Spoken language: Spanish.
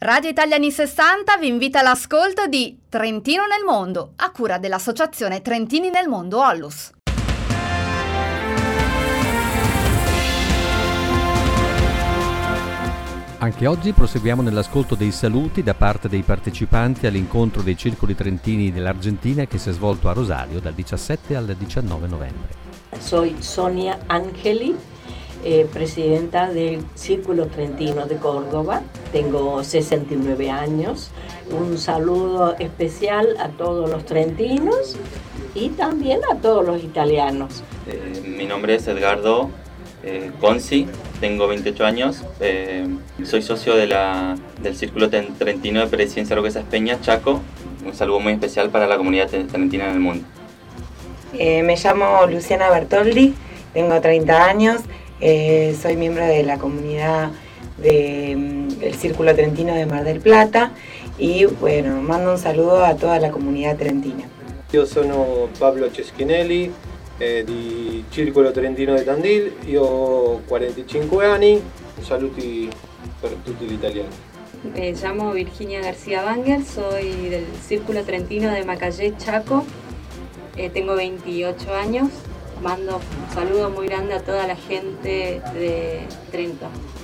Radio Italia anni 60 vi invita all'ascolto di Trentino nel mondo, a cura dell'associazione Trentini nel mondo Ollus. Anche oggi proseguiamo nell'ascolto dei saluti da parte dei partecipanti all'incontro dei Circoli Trentini dell'Argentina che si è svolto a Rosario dal 17 al 19 novembre. Soy Sonia Angeli, presidenta del Círculo Trentino de Córdoba. Tengo 69 años. Un saludo especial a todos los trentinos y también a todos los italianos. Mi nombre es Edgardo Conci, tengo 28 años. Soy socio del Círculo Trentino de Presidencia Roquesas Peñas, Chaco. Un saludo muy especial para la comunidad trentina en el mundo. Me llamo Luciana Bertoldi, tengo 30 años. Soy miembro de la comunidad del Círculo Trentino de Mar del Plata y bueno, mando un saludo a toda la comunidad trentina. Io sono Pablo Ceschinelli di Circolo Trentino di Tandil, io ho 45 anni, saluti per tutti gli italiani. Me llamo Virginia García Banger, soy del Círculo Trentino de Macayé, Chaco, tengo 28 años. Mando un saludo muy grande a toda la gente de Trento.